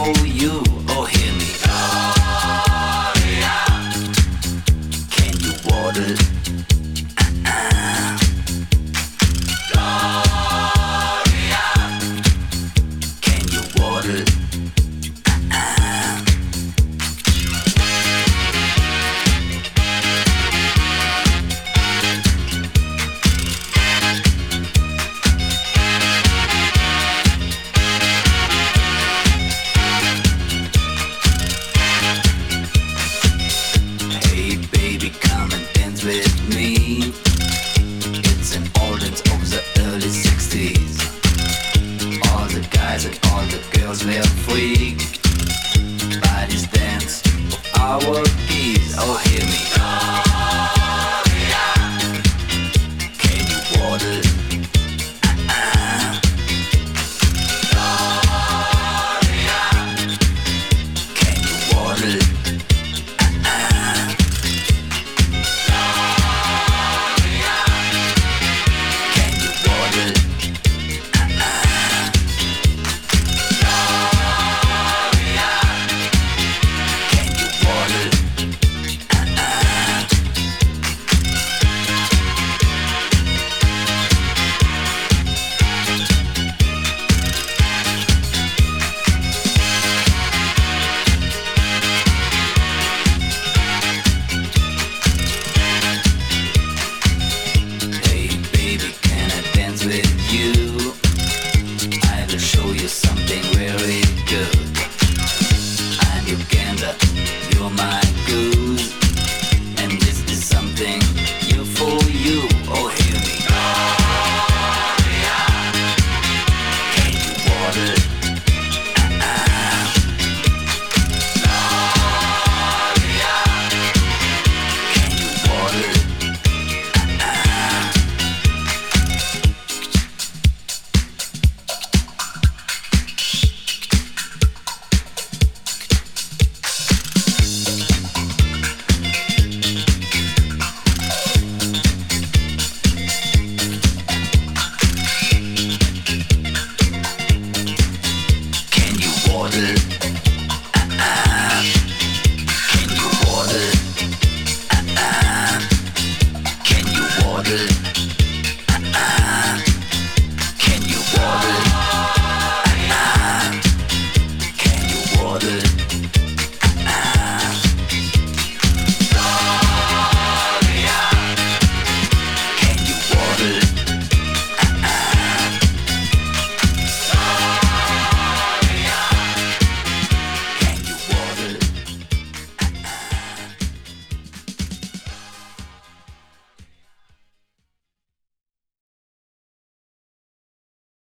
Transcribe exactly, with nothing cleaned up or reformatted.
for you. Oh, hear me. Gloria. Can you water? Uh-uh. Gloria. Can you water? Uh-uh. Hey baby, come and dance with me. It's an audience of the early sixties. All the guys and all the girls were freaked by this dance of our keys. Oh, hear me. Gloria. Can you water? Uh-uh. Gloria. Can you water? Uh-uh. Gloria. Can you water? Uh-uh. Gloria. Can you water? Uh-uh. Hey baby, can I dance with you? I will show you something very good. I'm Uganda, you're my goose, and this is something you for you. Oh, hear me. Gloria. Can you water?